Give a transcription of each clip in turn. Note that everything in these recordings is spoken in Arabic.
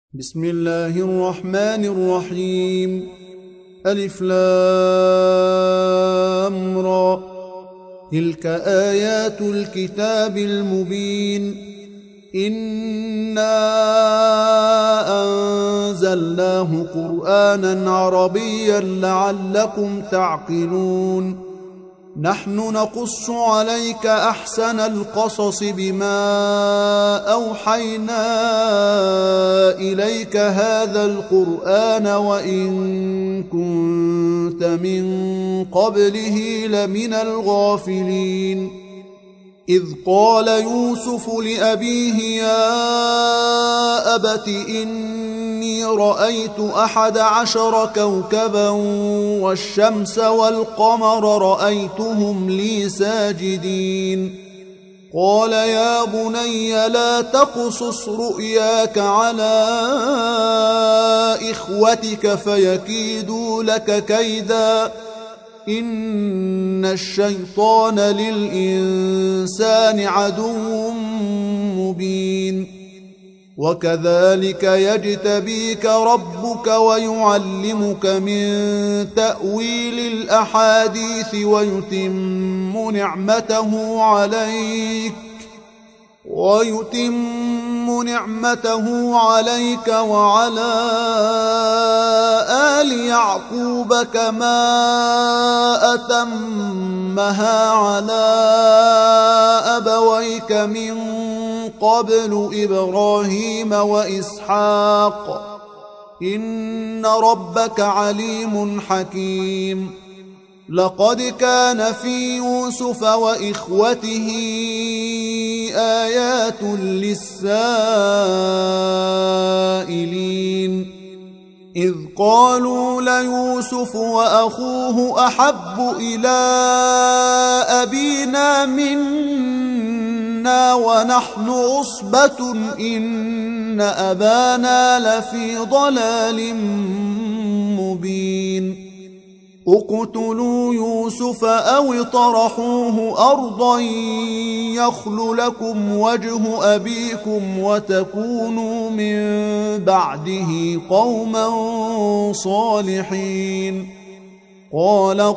بسم الله الرحمن الرحيم. ألف لام را. تلك آيات الكتاب المبين. إنا أنزلناه قرآنا عربيا لعلكم تعقلون. نحن نقص عليك أحسن القصص بما أوحينا إليك هذا القرآن وإن كنت من قبله لمن الغافلين. إذ قال يوسف لأبيه يا أبت إني رأيت 11 كوكبا والشمس والقمر رأيتهم لي ساجدين. قال يا بني لا تقصص رؤياك على إخوتك فيكيدوا لك كيدا إن الشيطان للإنسان عدو مبين. وكذلك يجتبيك ربك ويعلمك من تأويل الأحاديث ويتم نعمته عليك وعلى آل يعقوب كما أتمها على أبويك من قبل إبراهيم وإسحاق إن ربك عليم حكيم. لقد كان في يوسف وإخوته آيات للسائلين إذ قالوا ليوسف وأخوه أحب إلى أبينا منا ونحن عصبة إن أبانا لفي ضلال مبين. اقتلوا يوسف أو اطرحوه أرضا يخل لكم وجه أبيكم وتكونوا من بعده قوما صالحين. قال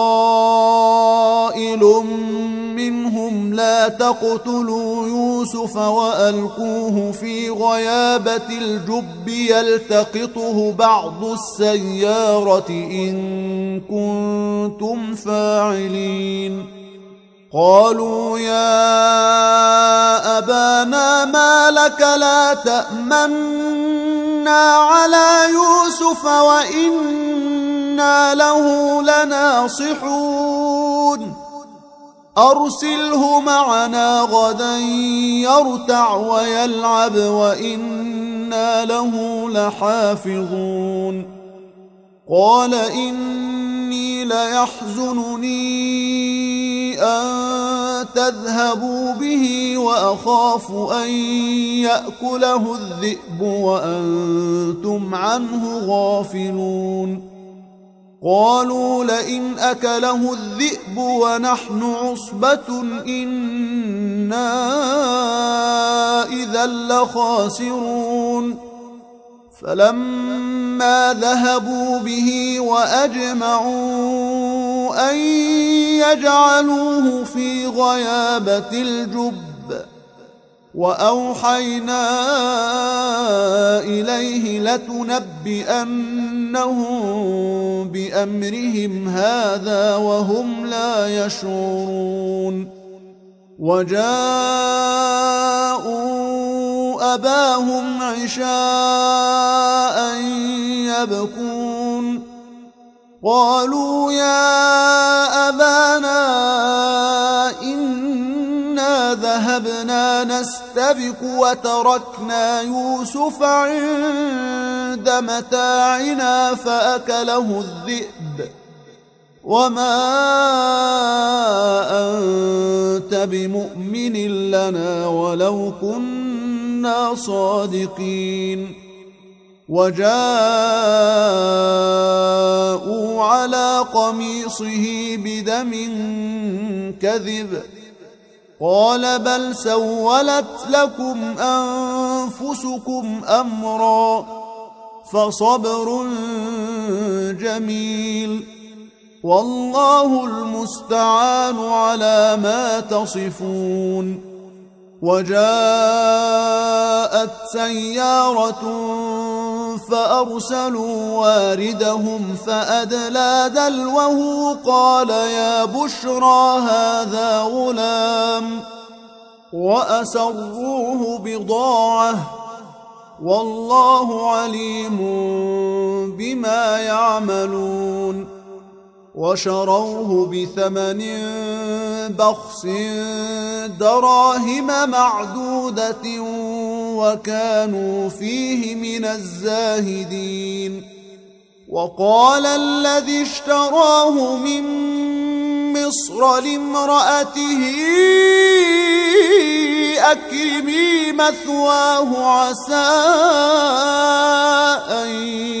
قائل منهم لا تقتلوا يوسف وألقوه في غيابة الجب يلتقطه بعض السيارة إن كنتم فاعلين. قالوا يا أبانا ما لك لا تأمنا على يوسف وإنا له لناصحون. أرسله معنا غدا يرتع ويلعب وإنا له لحافظون. قال إني ليحزنني أن تذهبوا به وأخاف أن يأكله الذئب وأنتم عنه غافلون. قالوا لئن أكله الذئب ونحن عصبة إنا إذا لخاسرون. فلما ذهبوا به وأجمعوا أن يجعلوه في غيابة الجب وأوحينا إليه لتنبئنهم بأمرهم هذا وهم لا يشعرون. وجاءوا أباهم عشاء يبكون. قالوا يا أبانا إنا ذهبنا نستبق وتركنا يوسف عند متاعنا فأكله الذئب وما أنت بمؤمن لنا ولو كنا صادقين. وجاءوا على قميصه بدم كذب قال بل سولت لكم أنفسكم أمرا فصبر جميل والله المستعان على ما تصفون. وجاءت سيارة فأرسلوا واردهم فأدلى دلوه قال يا بشرى هذا غلام وأسروه بضاعة والله عليم بما يعملون. وشروه بثمن بخس دراهم معدودة وكانوا فيه من الزاهدين. وقال الذي اشتراه من مصر لامرأته أكرمي مثواه عسى أن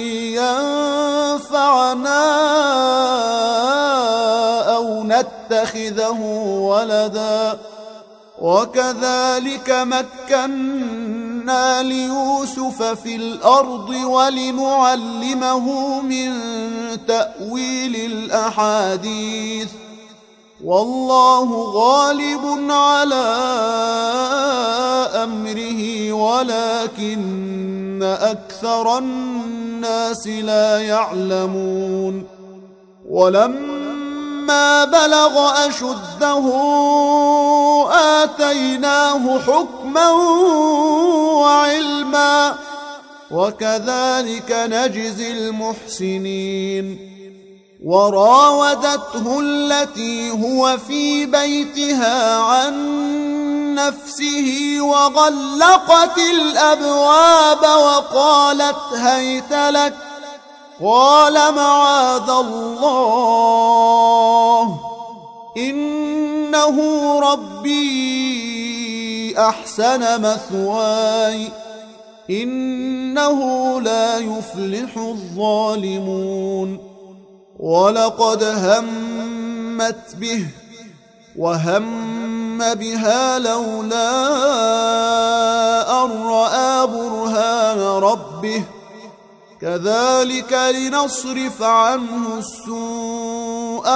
ينفعنا أو نتخذه ولدا وكذلك مكنا ليوسف في الأرض ولنعلمه من تأويل الأحاديث والله غالب على أمره ولكن أكثر الناس لا يعلمون. ولما بلغ أشده آتيناه حكما وعلما وكذلك نجزي المحسنين. وراودته التي هو في بيتها عن نفسه وغلقت الأبواب وقالت هيت لك قال معاذ الله إنه ربي أحسن مثواي إنه لا يفلح الظالمون. ولقد همت به وهم بها لولا أن رأى برهان ربه كذلك لنصرف عنه السوء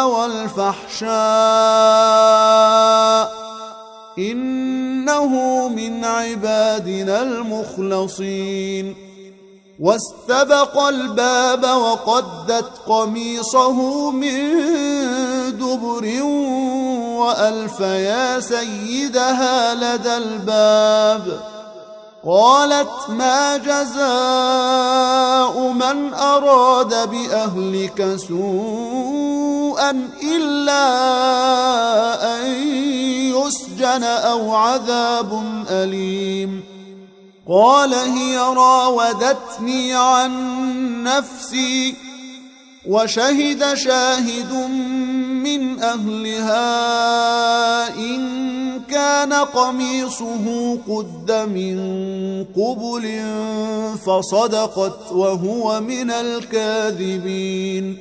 والفحشاء إنه من عبادنا المخلصين. واستبق الباب وقدت قميصه من دبر وألف يا سيدها لدى الباب قالت ما جزاء من أراد بأهلك سوءا إلا أن يسجن أو عذاب أليم. قال هي راودتني عن نفسي وشهد شاهد من أهلها إن كان قميصه قد من قبل فصدقت وهو من الكاذبين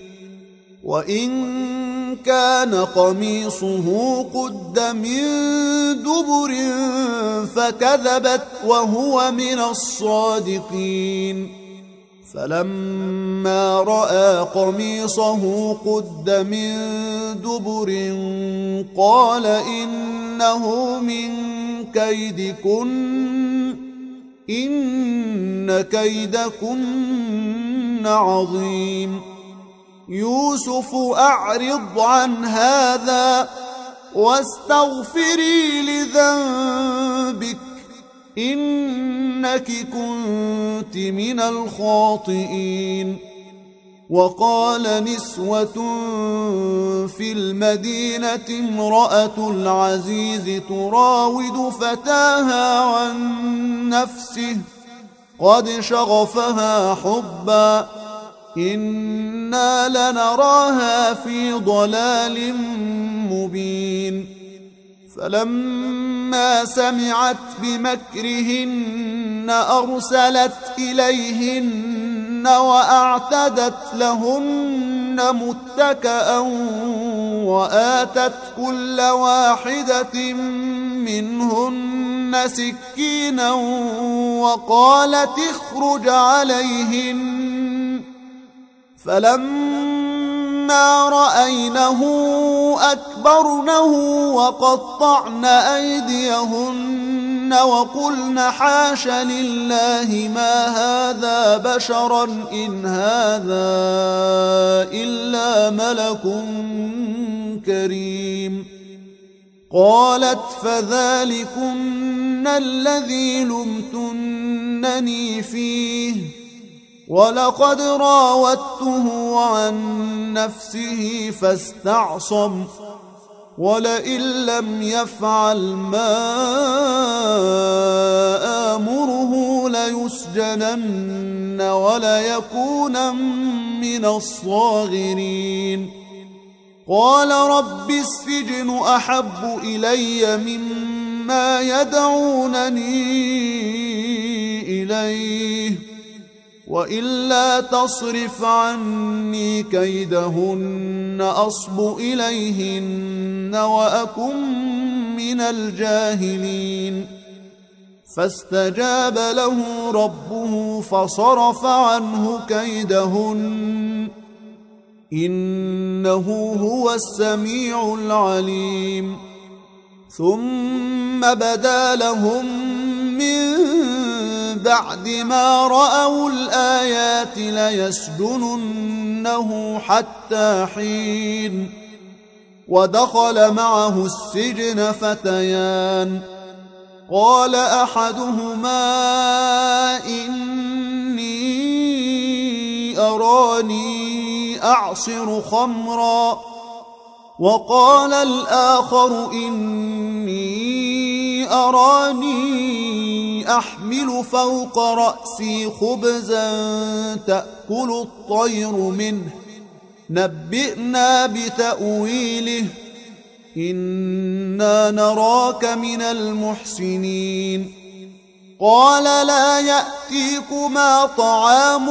وإن كان قميصه قد من دبر فكذبت وهو من الصادقين. فلما رأى قميصه قد من دبر قال إنه من كيدكن إن كيدكن عظيم. يوسف أعرض عن هذا واستغفري لذنبك إنك كنت من الخاطئين. وقال نسوة في المدينة امرأة العزيز تراود فتاها عن نفسه قد شغفها حبا إنا لنراها في ضلال مبين. فلما سمعت بمكرهن أرسلت إليهن وأعتدت لهن متكأ وآتت كل واحدة منهن سكينا وقالت اخرج عليهن فلما رأينه أكبرنه وقطعن أيديهن وقلن حاش لله ما هذا بشرا إن هذا إلا ملك كريم. قالت فذلكن الذي لمتنني فيه ولقد راودته عن نفسه فاستعصم ولئن لم يفعل ما آمره ليسجنن وليكونا من الصاغرين. قال رب السجن أحب إلي مما يدعونني إليه وإلا تصرف عني كيدهن أصب إليهن وأكن من الجاهلين. فاستجاب له ربه فصرف عنه كيدهن إنه هو السميع العليم. ثم بدا لهم من بعد ما رأوا الآيات ليسجننه حتى حين. ودخل معه السجن فتيان قال أحدهما إني أراني أعصر خمرا وقال الآخر إني أراني أحمل فوق رأسي خبزا تأكل الطير منه نبئنا بتأويله إنا نراك من المحسنين. قال لا يأتيكما طعام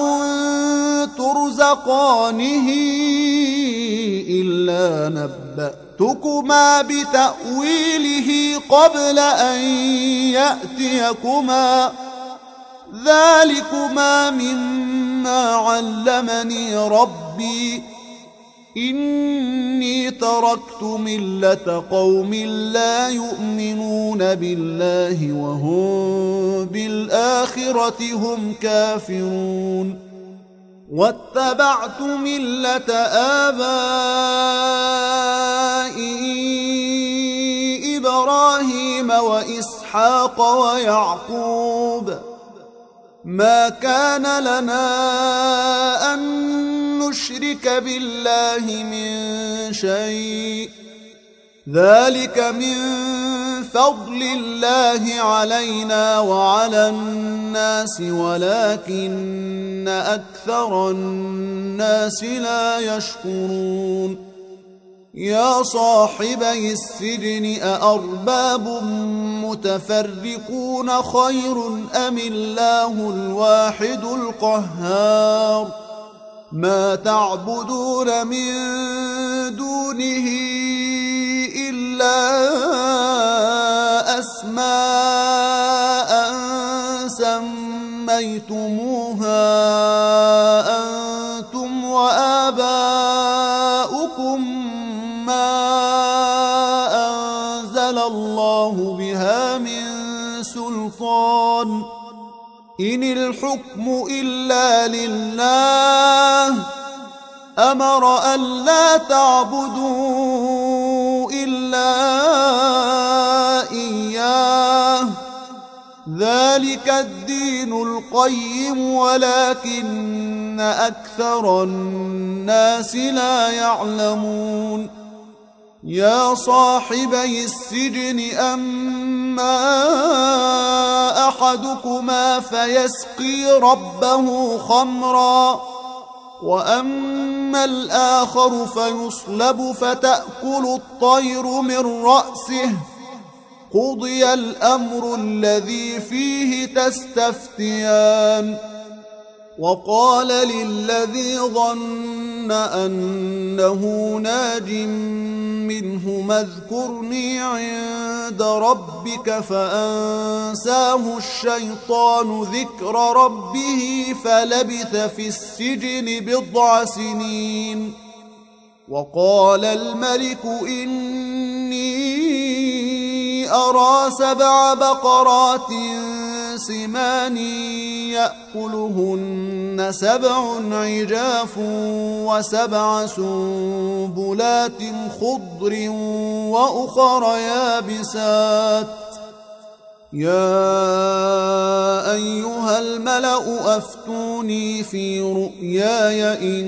ترزقانه إلا نبأتكما بتأويله قبل أن يأتيكما ذلكما مما علمني ربي إني تركت ملة قوم لا يؤمنون بالله وهم بالآخرة هم كافرون واتبعت ملة آبائي إبراهيم وإسحاق ويعقوب ما كان لنا أن نشرك بالله من شيء ذلك من فضل الله علينا وعلى الناس ولكن أكثر الناس لا يشكرون. يا صاحبي السجن أأرباب متفرقون خير أم الله الواحد القهار ما تعبدون من دونه إلا أسماء سميتموها أنتم وآباؤكم ما أنزل الله بها من سلطان إن الحكم إلا لله أمر ألا تعبدوا إلا إياه ذلك الدين القيم ولكن أكثر الناس لا يعلمون. يا صاحبي السجن أما أحدكما فيسقي ربه خمرا وأما الآخر فيصلب فتأكل الطير من رأسه قضي الأمر الذي فيه تستفتيان. وقال للذي ظن أنه ناج منهما اذكرني عند ربك فأنساه الشيطان ذكر ربه فلبث في السجن 10 سنين. وقال الملك إني أرى 7 بقرات سمان يأكلهن 7 عجاف و7 سنبلات خضر وأخر يابسات يا أيها الملأ أفتوني في رؤياي إن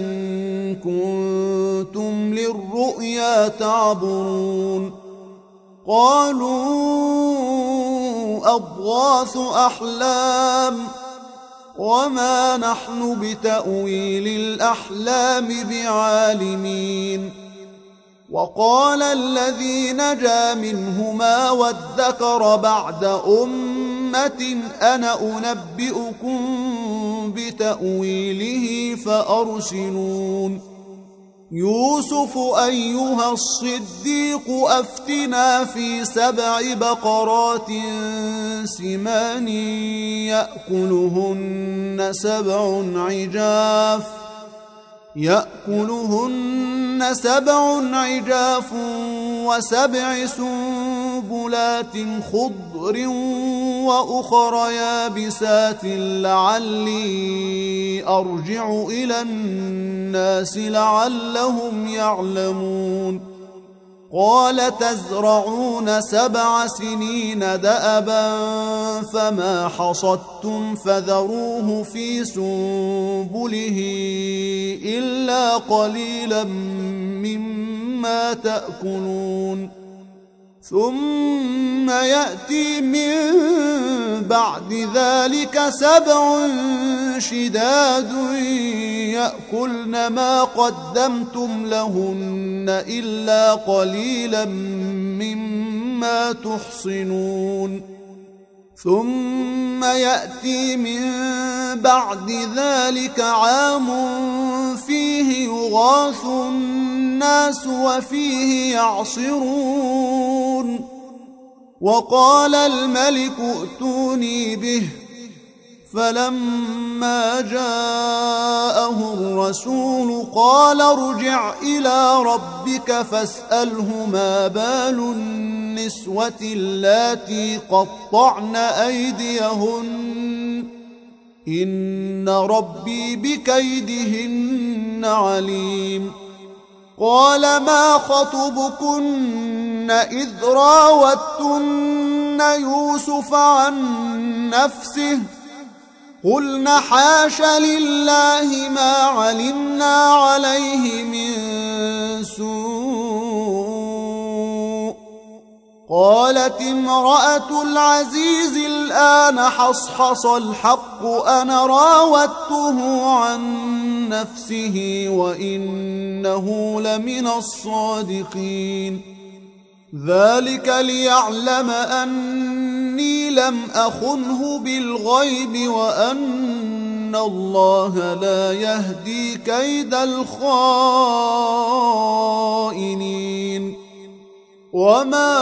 كنتم للرؤيا تعبرون. قالوا أضغاث أحلام وما نحن بتأويل الأحلام بعالمين. وقال الذي نجا منهما وادكر بعد أمة أنا أنبئكم بتأويله فأرسلون. يوسف أيها الصديق أفتنا في 7 بقرات سمان يأكلهن 7 عجاف و7 سنبلات خضر وأخر يابسات لعلي أرجع إلى الناس لعلهم يعلمون. قال تزرعون 7 سنين دأبا فما حصدتم فذروه في سنبله إلا قليلا مما تأكلون. ثم يأتي من بعد ذلك 7 شداد يأكلن ما قدمتم لهن إلا قليلا مما تحصنون. ثم يأتي من بعد ذلك عام فيه يغاث الناس وفيه يعصرون. وقال الملك ائتوني به فلما جاءه الرسول قال ارجع إلى ربك فاسأله ما بال النسوة اللاتي قطعن أيديهن إن ربي بكيدهن عليم. قال ما خطبكن إذ راوتن يوسف عن نفسه قلن حاش لله ما علمنا عليه من سوء. قالت امرأة العزيز الآن حصحص الحق أنا راودته عن نفسه وإنه لمن الصادقين. ذلك ليعلم أني لم أخنه بالغيب وأن الله لا يهدي كيد الخائنين. وما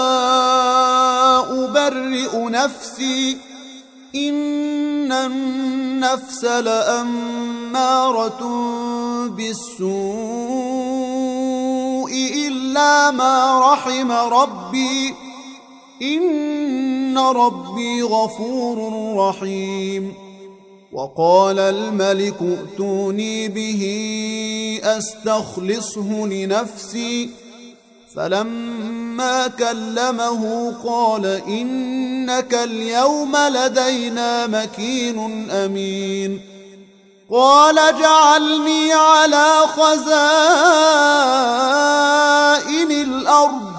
أبرئ نفسي إن النفس لأمارة بالسوء إلا ما رحم ربي إن ربي غفور رحيم. وقال الملك ائتوني به أستخلصه لنفسي فلما كلمه قال إنك اليوم لدينا مكين أمين. قال اجعلني على خزائن الأرض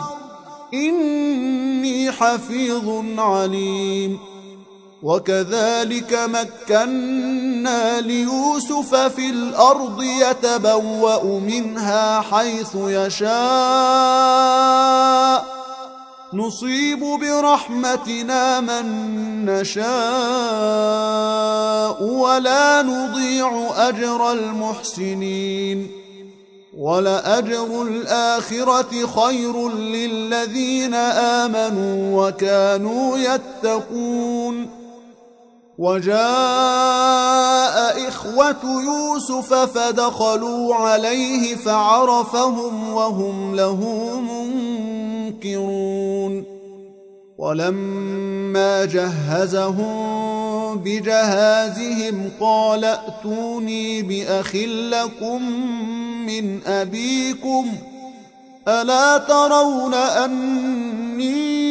إني حفيظ عليم. وكذلك مكنا ليوسف في الأرض يتبوأ منها حيث يشاء نصيب برحمتنا من نشاء ولا نضيع أجر المحسنين. ولأجر الآخرة خير للذين آمنوا وكانوا يتقون. وجاء إخوة يوسف فدخلوا عليه فعرفهم وهم له منكرون. ولما جهزهم بجهازهم قال ائتوني بأخ لكم من أبيكم ألا ترون أني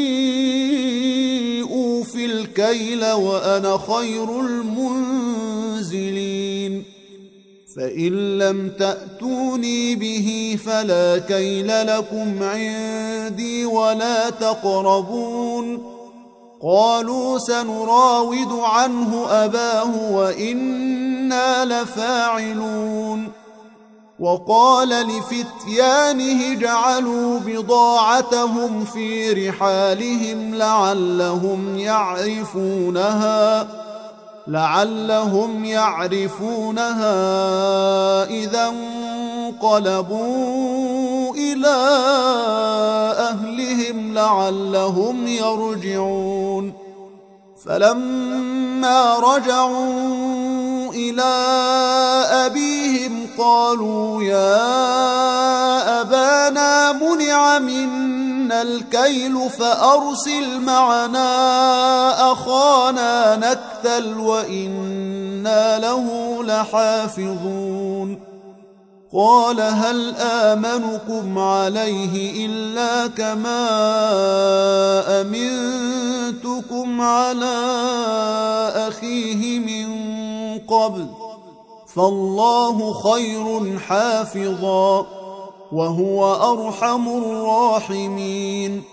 أوفي الكيل وأنا خير المنزلين. فإن لم تأتوني به فلا كيل لكم عندي ولا تقربون. قالوا سنراود عنه أباه وإنا لفاعلون. وقال لفتيانه اجعلوا بضاعتهم في رحالهم لعلهم يعرفونها إذا انقلبوا إلى أهلهم لعلهم يرجعون. فلما رجعوا إلى أبيهم قالوا يا أبانا منع منا الكيل فأرسل معنا أخانا نكتل وإنا له لحافظون. قال هل آمنكم عليه إلا كما أمنتكم على أخيه من قبل فالله خير حافظا وهو أرحم الراحمين.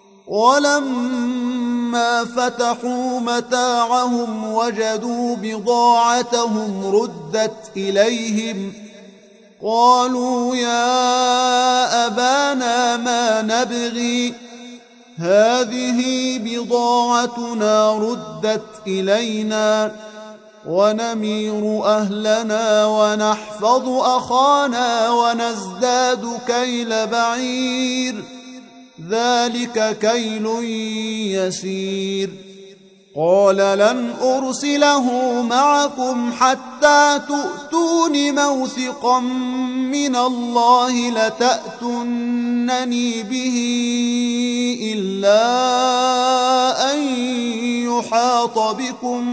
ولما فتحوا متاعهم وجدوا بضاعتهم ردت إليهم قالوا يا أبانا ما نبغي هذه بضاعتنا ردت إلينا ونمير أهلنا ونحفظ أخانا ونزداد كيل بعير ذلك كيل يسير. قال لن أرسله معكم حتى تؤتون موثقا من الله لتأتونني به إلا أن يحاط بكم.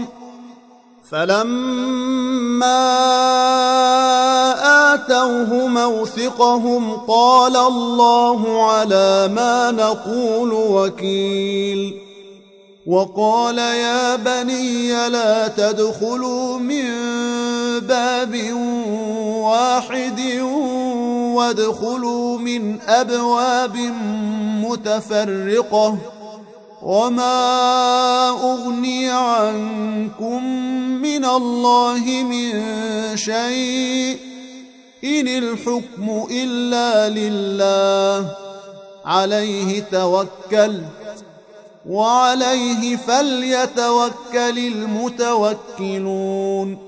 فلما آتوه موثقهم قال الله على ما نقول وكيل. وقال يا بني لا تدخلوا من باب واحد وادخلوا من أبواب متفرقة وما أغني عنكم من الله من شيء إن الحكم إلا لله عليه توكلت وعليه فليتوكل المتوكلون.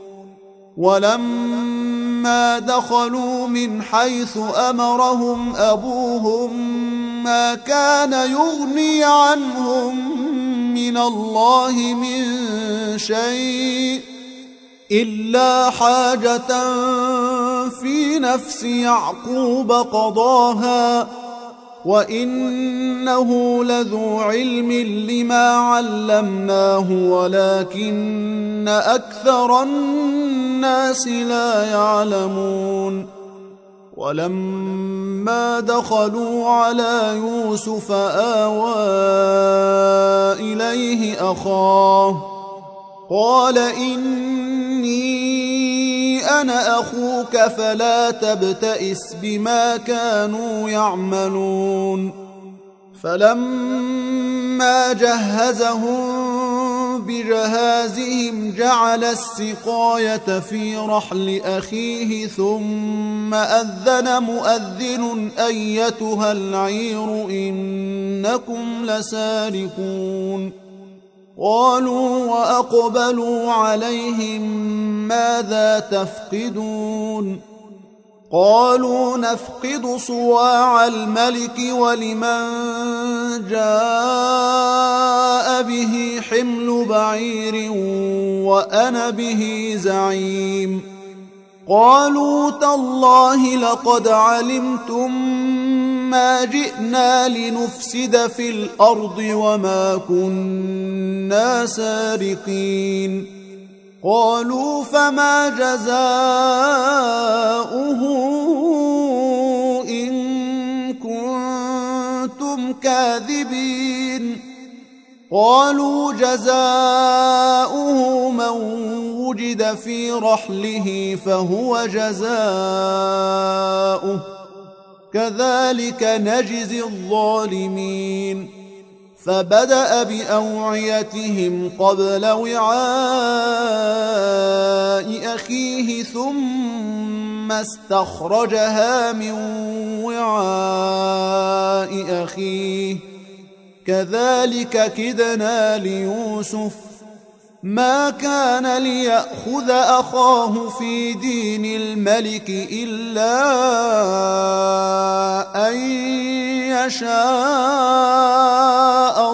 ولما دخلوا من حيث أمرهم أبوهم ما كان يغني عنهم من الله من شيء إلا حاجة في نفس يعقوب قضاها وإنه لذو علم لما علمناه ولكن أكثر الناس لا يعلمون. ولما دخلوا على يوسف آوى إليه أخاه قال إني أنا أخوك فلا تبتئس بما كانوا يعملون. فلما جهزهم بجهازهم جعل السقاية في رحل أخيه ثم أذن مؤذن أيتها العير إنكم لسارقون. قالوا وأقبلوا عليهم ماذا تفقدون قالوا نفقد صواع الملك ولمن جاء به حمل بعير وأنا به زعيم. قالوا تالله لقد علمتم ما جئنا لنفسد في الأرض وما كنا سارقين. قالوا فما جزاؤه إن كنتم كاذبين. قالوا جزاؤه من وجد في رحله فهو جزاؤه كذلك نجزي الظالمين. فبدأ بأوعيتهم قبل وعاء أخيه ثم استخرجها من وعاء أخيه كذلك كدنا ليوسف ما كان ليأخذ أخاه في دين الملك إلا أن يشاء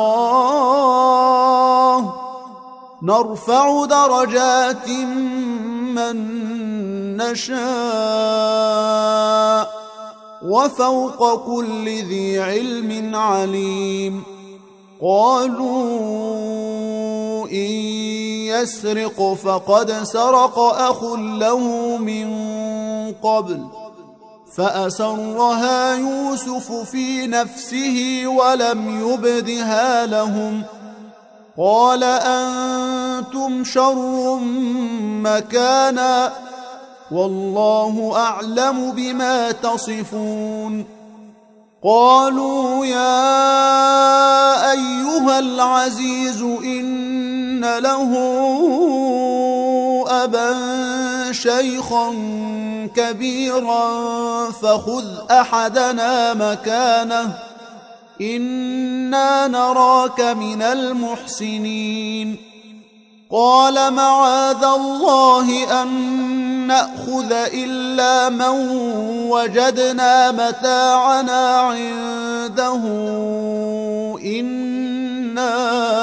الله نرفع درجات من نشاء وفوق كل ذي علم عليم. قالوا إن يسرق فقد سرق أخ له من قبل فأسرها يوسف في نفسه ولم يبدها لهم. قال أنتم شر مكانا والله أعلم بما تصفون. قالوا يا أيها العزيز إن له أبا شيخا كبيرا فخذ أحدنا مكانه إنا نراك من المحسنين. قال معاذ الله أن نأخذ إلا من وجدنا متاعنا عنده إنا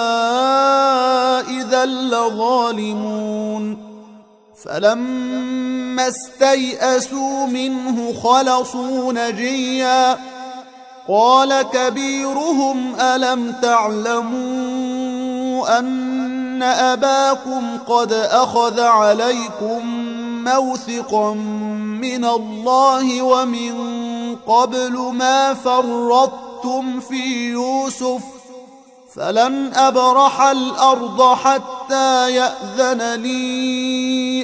إذا لظالمون. فلما استيئسوا منه خلصوا نجيا. قال كبيرهم ألم تعلموا أن أباكم قد أخذ عليكم موثقا من الله ومن قبل ما فرطتم في يوسف فلن أبرح الأرض حتى يأذن لي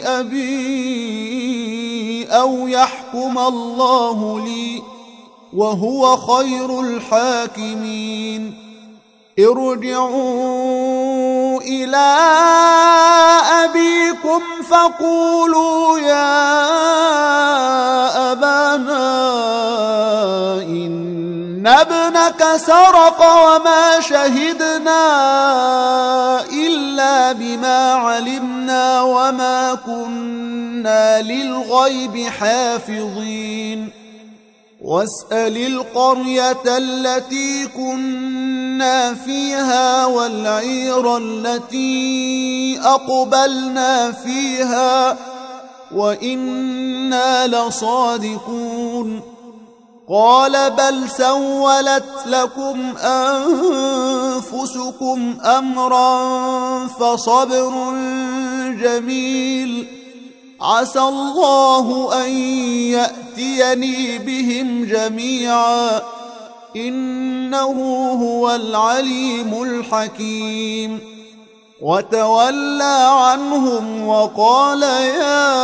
أبي أو يحكم الله لي وهو خير الحاكمين. ارجعوا إلى أبيكم فقولوا يا أبانا إن ابنك سرق وما شهدنا إلا بما علمنا وما كنا للغيب حافظين. واسأل القرية التي كنا فيها والعير التي أقبلنا فيها وإنا لصادقون. قال بل سولت لكم أنفسكم أمرا فصبر جميل عسى الله أن يأتيني بهم جميعا إنه هو العليم الحكيم. وتولى عنهم وقال يا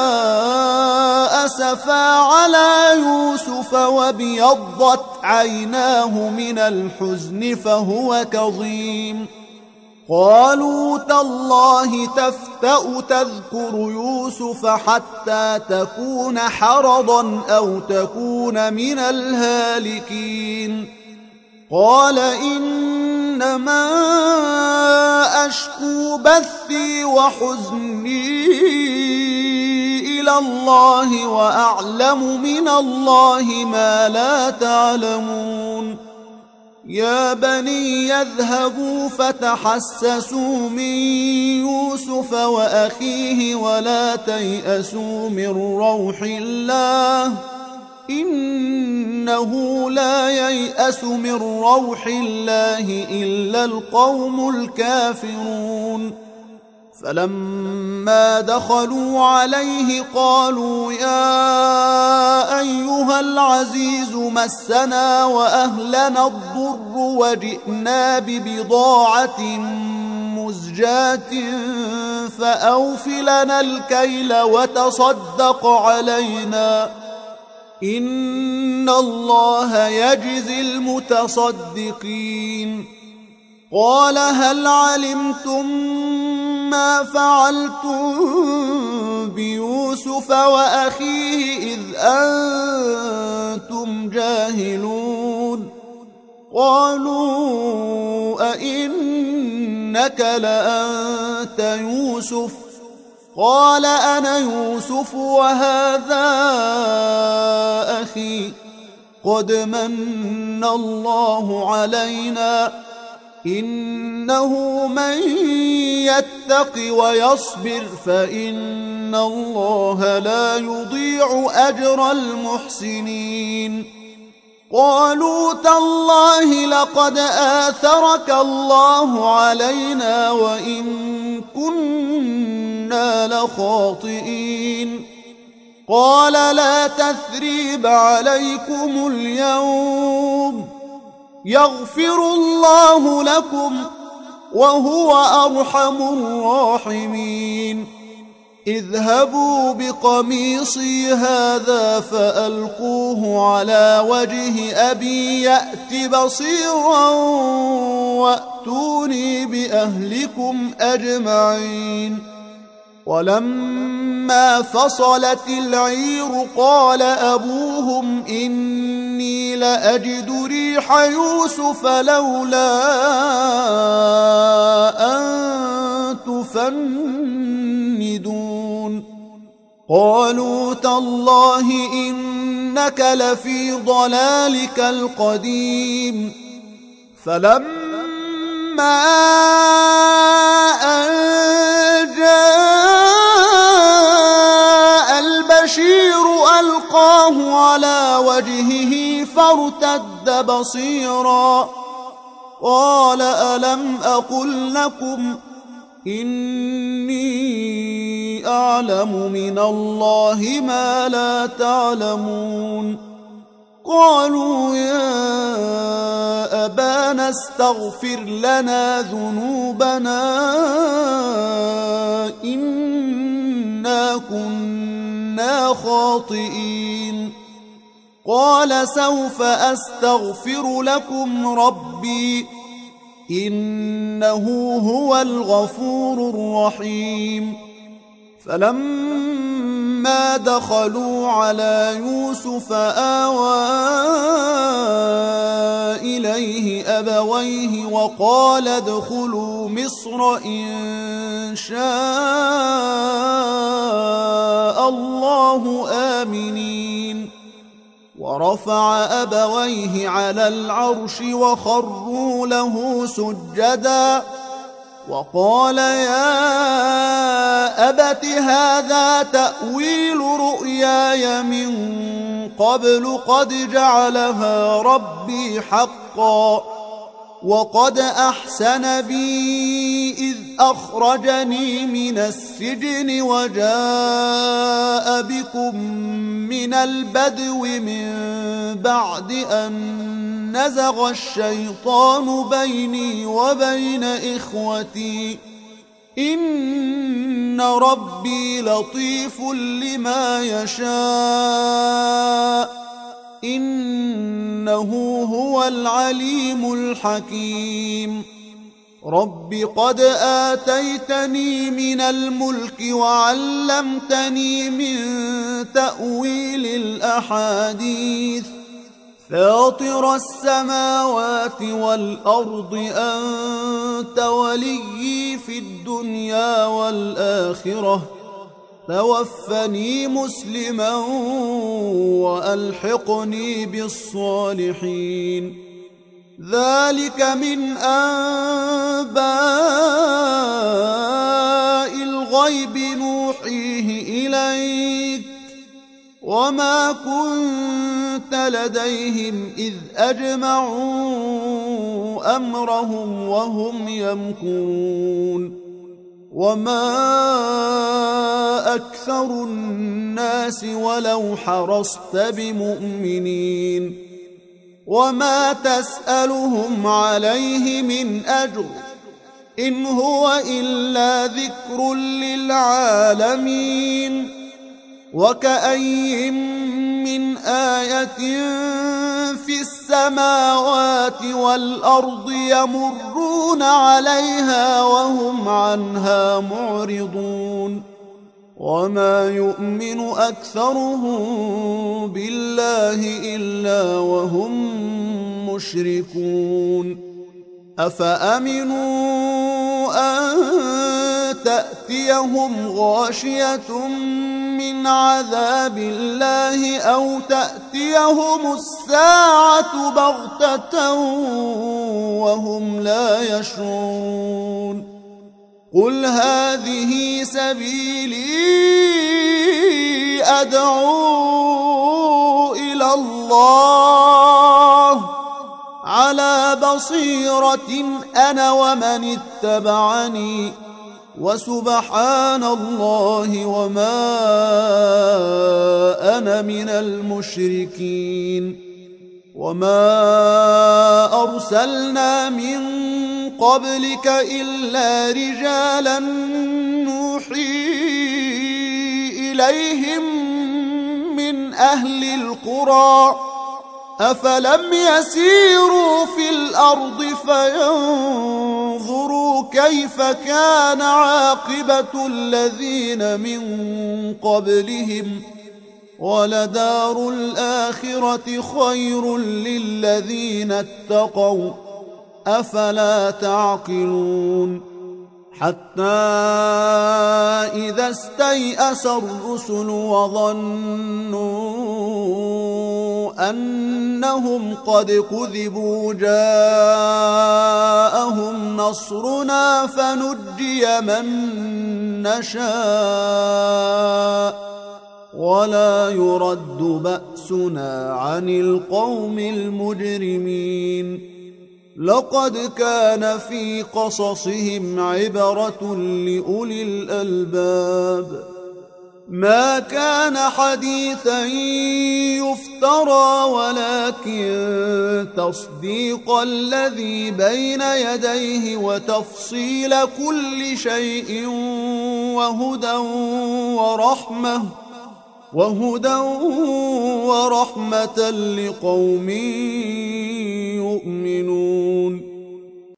أسفا على يوسف وابيضت عيناه من الحزن فهو كظيم. قالوا تالله تفتأ تذكر يوسف حتى تكون حرضا أو تكون من الهالكين. قال إنما أشكو بثي وحزني إلى الله وأعلم من الله ما لا تعلمون يا بني يذهبوا فتحسسوا من يوسف وأخيه ولا تيأسوا من روح الله إنه لا ييأس من روح الله إلا القوم الكافرون فلما دخلوا عليه قالوا يا أيها العزيز مسنا وأهلنا الضر وجئنا ببضاعة مزجاة فأوف لنا الكيل وتصدق علينا إن الله يجزي المتصدقين قال هل علمتم ما فعلتم بيوسف وأخيه إذ أنتم جاهلون قالوا أئنك لأنت يوسف قال أنا يوسف وهذا أخي قد من الله علينا إنه من يتق ويصبر فإن الله لا يضيع أجر المحسنين قالوا تالله لقد آثرك الله علينا وإن كنا لخاطئين قال لا تثريب عليكم اليوم يغفر الله لكم وهو أرحم الراحمين اذهبوا بقميصي هذا فألقوه على وجه أبي يأت بصيرا وأتوني بأهلكم أجمعين ولما فصلت العير قال أبوهم إني لأجد ريح يوسف لولا أن تفندون قالوا تالله إنك لفي ضلالك القديم فلما أن جاء البشير ألقاه على وجهه فارتد بصيرا قال ألم أقل لكم إني أعلم من الله ما لا تعلمون قالوا يا أبانا استغفر لنا ذنوبنا إنا كنا خاطئين قال سوف أستغفر لكم ربي إنه هو الغفور الرحيم فلما دخلوا على يوسف آوى إليه أبويه وقال ادخلوا مصر إن شاء الله آمنين ورفع أبويه على العرش وخروا له سجدا وقال يا أبت هذا تأويل رؤياي من قبل قد جعلها ربي حقا وقد أحسن بي إذ أخرجني من السجن وجاء بكم من البدو من بعد أن نزغ الشيطان بيني وبين إخوتي إن ربي لطيف لما يشاء إنه هو العليم الحكيم رب قد آتيتني من الملك وعلمتني من تأويل الأحاديث فاطر السماوات والأرض أنت وليي في الدنيا والآخرة توفني مسلما وألحقني بالصالحين. ذلك من أنباء الغيب نوحيه إليك وما كنت لديهم إذ أجمعوا أمرهم وهم يمكرون. وما أكثر الناس ولو حرصت بمؤمنين وما تسألهم عليه من أجر إن هو إلا ذكر للعالمين. وكأي من آية في السماوات والأرض يمرون عليها وهم عنها معرضون. وما يؤمن أكثرهم بالله إلا وهم مشركون. أفأمنوا أن تأتيهم غاشية من عذاب الله أو تأتيهم الساعة بغتة وهم لا يشعرون. قل هذه سبيلي أدعو إلى الله على بصيرة أنا ومن اتبعني وسبحان الله وما أنا من المشركين. وما أرسلنا من قبلك إلا رجالا نوحي إليهم من أهل القرى أفلم يسيروا في الأرض فينظروا كيف كان عاقبة الذين من قبلهم ولدار الآخرة خير للذين اتقوا أفلا تعقلون. حتى إذا استيأس الرسل وظنوا أنهم قد كذبوا جاءهم نصرنا فنجي من نشاء ولا يرد بأسنا عن القوم المجرمين. لقد كان في قصصهم عبرة لأولي الألباب ما كان حديثا يفترى ولكن تصديق الذي بين يديه وتفصيل كل شيء وهدى ورحمة لقوم